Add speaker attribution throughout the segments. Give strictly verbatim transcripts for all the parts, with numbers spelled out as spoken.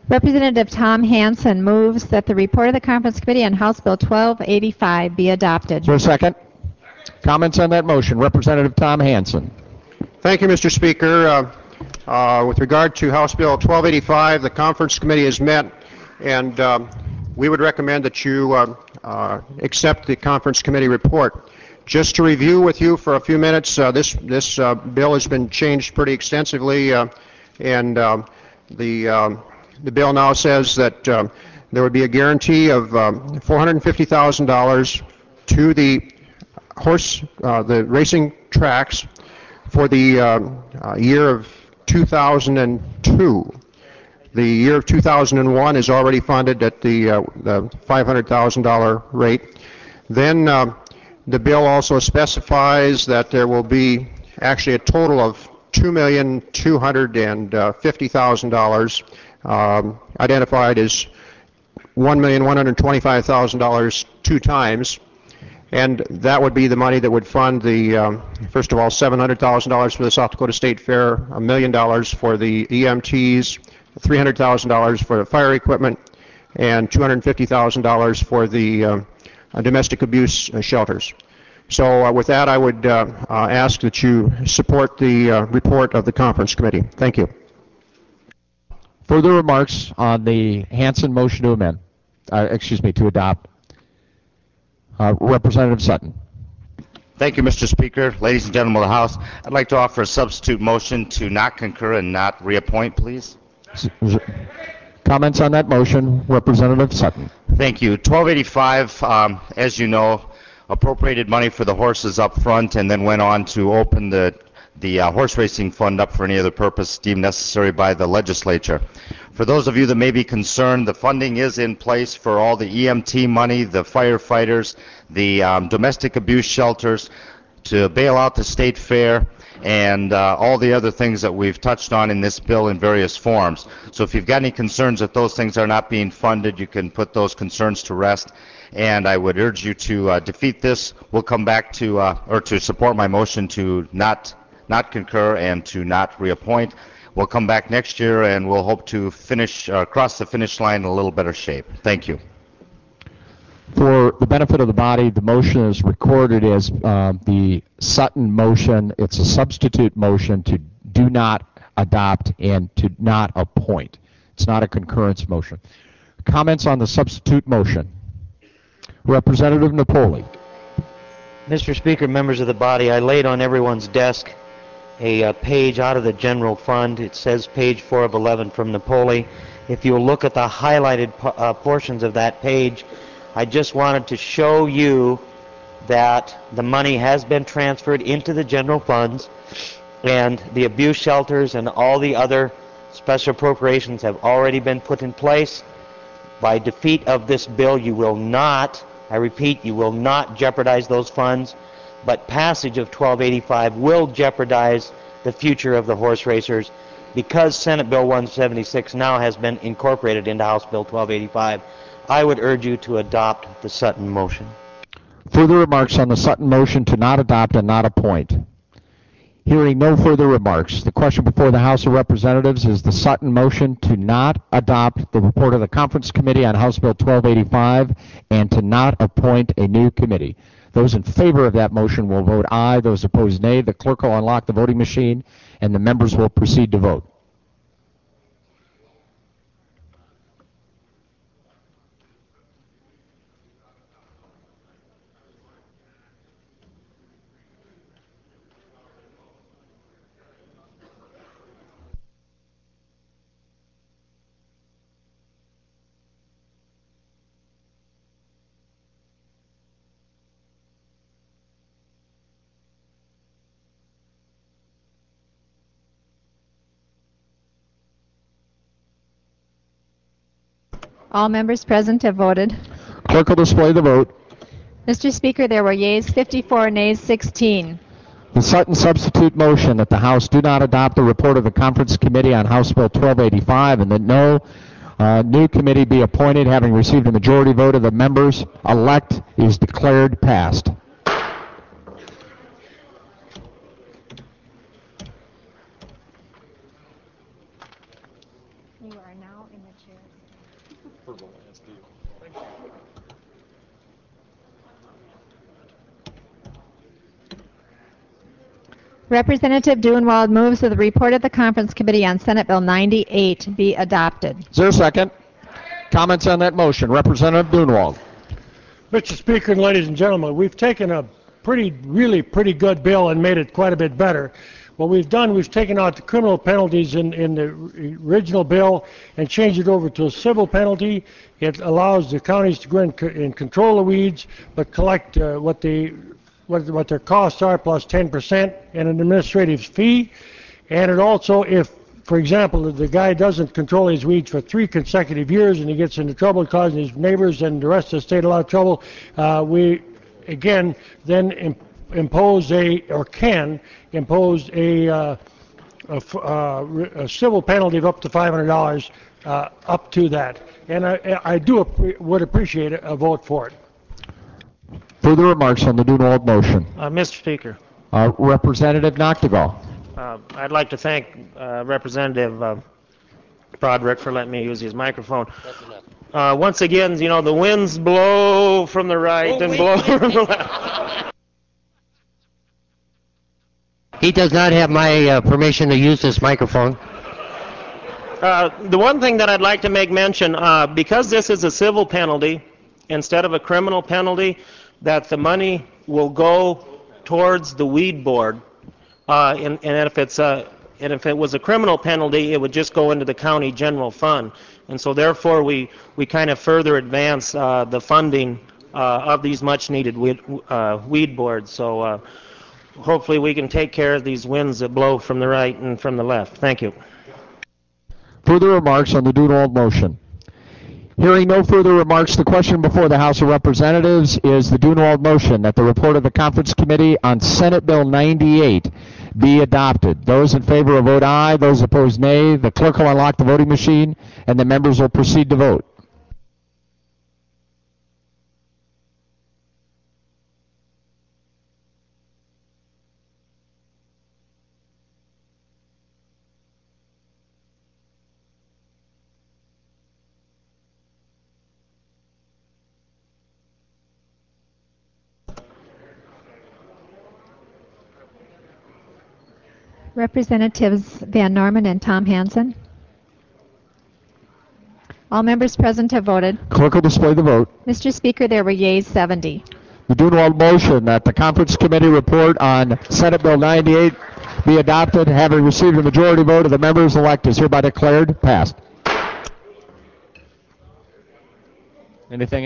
Speaker 1: Representative Tom Hansen moves that the report of the Conference Committee on House Bill twelve eighty-five be adopted.
Speaker 2: For a second. Comments on that motion. Representative Tom Hansen.
Speaker 3: Thank you, Mister Speaker. Uh, uh, with regard to House Bill twelve eighty-five, the Conference Committee has met, and um, we would recommend that you uh, uh, accept the Conference Committee report. Just to review with you for a few minutes, uh, this this uh, bill has been changed pretty extensively, uh, and uh, the um, the bill now says that uh, there would be a guarantee of um, four hundred fifty thousand dollars to the horse, uh, the racing tracks for the uh, uh, year of two thousand two. The year of two thousand one is already funded at the, uh, the five hundred thousand dollars rate. Then uh, the bill also specifies that there will be actually a total of two million two hundred fifty thousand dollars, um, identified as one million one hundred twenty-five thousand dollars two times. And that would be the money that would fund the, um, first of all, seven hundred thousand dollars for the South Dakota State Fair, a million dollars for the E M Ts, three hundred thousand dollars for the fire equipment, and two hundred fifty thousand dollars for the uh, uh, domestic abuse uh, shelters. So uh, with that, I would uh, uh, ask that you support the uh, report of the Conference Committee. Thank you.
Speaker 2: Further remarks on the Hansen motion to amend, uh, excuse me, to adopt. Uh, Representative Sutton.
Speaker 4: Thank you, Mister Speaker. Ladies and gentlemen of the House, I'd like to offer a substitute motion to not concur and not reappoint, please.
Speaker 2: Comments on that motion? Representative Sutton.
Speaker 4: Thank you. twelve eighty-five, um, as you know, appropriated money for the horses up front and then went on to open the the uh, horse racing fund up for any other purpose deemed necessary by the legislature. For those of you that may be concerned, the funding is in place for all the E M T money, the firefighters, the um, domestic abuse shelters, to bail out the state fair, and uh, all the other things that we've touched on in this bill in various forms. So if you've got any concerns that those things are not being funded, you can put those concerns to rest. And I would urge you to uh, defeat this. We'll come back to, uh, or to support my motion to not not concur and to not reappoint. We'll come back next year and we'll hope to finish, uh, cross the finish line in a little better shape. Thank you.
Speaker 2: For the benefit of the body, the motion is recorded as uh, the Sutton motion. It's a substitute motion to do not adopt and to not appoint. It's not a concurrence motion. Comments on the substitute motion? Representative Napoli.
Speaker 5: Mister Speaker, members of the body, I laid on everyone's desk a uh, page out of the general fund. It says page four of eleven from Napoli. If you'll look at the highlighted po uh, portions of that page, I just wanted to show you that the money has been transferred into the general funds, and the abuse shelters and all the other special appropriations have already been put in place. By defeat of this bill, you will not, I repeat, you will not jeopardize those funds, but passage of twelve eighty-five will jeopardize the future of the horse racers. Because Senate Bill one seventy-six now has been incorporated into House Bill twelve eighty-five, I would urge you to adopt the Sutton motion.
Speaker 2: Further remarks on the Sutton motion to not adopt and not appoint? Hearing no further remarks, the question before the House of Representatives is the Sutton motion to not adopt the report of the Conference Committee on House Bill twelve eighty-five and to not appoint a new committee. Those in favor of that motion will vote aye. Those opposed, nay. The clerk will unlock the voting machine, and the members will proceed to vote.
Speaker 1: All members present have voted.
Speaker 2: Clerk will display the vote.
Speaker 1: Mister Speaker, there were yeas fifty-four, nays sixteen.
Speaker 2: The Sutton substitute motion that the House do not adopt the report of the Conference Committee on House Bill twelve eighty-five and that no uh, new committee be appointed having received a majority vote of the members elect is declared passed.
Speaker 1: You are not now in the chair. Representative Duenwald moves that the report of the Conference Committee on Senate Bill ninety-eight be adopted.
Speaker 2: Is there a second? Comments on that motion? Representative Duenwald.
Speaker 6: Mister Speaker and ladies and gentlemen, we've taken a pretty, really pretty good bill and made it quite a bit better. What we've done, we've taken out the criminal penalties in, in the original bill and changed it over to a civil penalty. It allows the counties to go in and control the weeds, but collect uh, what they what, what their costs are plus ten percent and an administrative fee. And it also, if, for example, the guy doesn't control his weeds for three consecutive years and he gets into trouble causing his neighbors and the rest of the state a lot of trouble, uh, we, again, then imp impose a, or can impose a, uh, a, uh, a civil penalty of up to five hundred dollars uh, up to that. And I, I do ap would appreciate a vote for it.
Speaker 2: Further remarks on the Duenwald motion?
Speaker 7: Uh, Mister Speaker,
Speaker 2: Uh, Representative Noctegal.
Speaker 7: uh, I'd like to thank uh, Representative uh, Broderick for letting me use his microphone. Uh, once again, you know, the winds blow from the right and blow from the left.
Speaker 5: He does not have my uh, permission to use this microphone.
Speaker 7: Uh, the one thing that I'd like to make mention, uh, because this is a civil penalty instead of a criminal penalty, that the money will go towards the weed board. Uh, and, and if it's a, and if it was a criminal penalty, it would just go into the county general fund. And so therefore we, we kind of further advance uh, the funding uh, of these much needed weed, uh, weed boards. So uh, hopefully we can take care of these winds that blow from the right and from the left. Thank you.
Speaker 2: Further remarks on the Duenwald motion? Hearing no further remarks, the question before the House of Representatives is the Duenwald motion that the report of the Conference Committee on Senate Bill ninety-eight be adopted. Those in favor will vote aye. Those opposed, nay. The clerk will unlock the voting machine, and the members will proceed to vote.
Speaker 1: Representatives Van Norman and Tom Hansen. All members present have voted.
Speaker 2: Clerk will display the vote.
Speaker 1: Mister Speaker, there were yeas seventy.
Speaker 2: The Duenwald motion that the Conference Committee report on Senate Bill ninety-eight be adopted, having received a majority vote of the members elect, is hereby declared passed. Anything?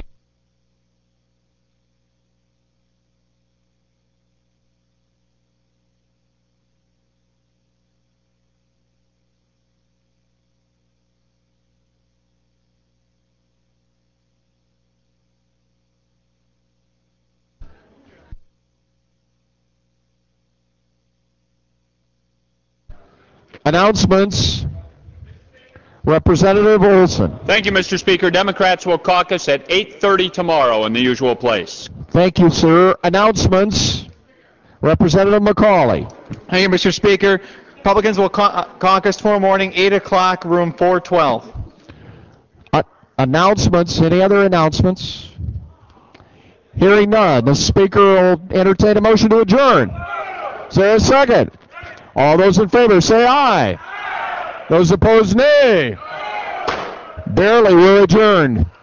Speaker 2: Announcements. Representative Olson.
Speaker 8: Thank you, Mister Speaker. Democrats will caucus at eight thirty tomorrow in the usual place.
Speaker 2: Thank you, sir. Announcements. Representative McCauley.
Speaker 9: Thank you, Mister Speaker. Republicans will ca uh, caucus tomorrow morning, eight o'clock, room four twelve.
Speaker 2: Uh, announcements. Any other announcements? Hearing none, the Speaker will entertain a motion to adjourn. Is there a second? All those in favor say aye. Those opposed, nay. Barely, we're adjourned.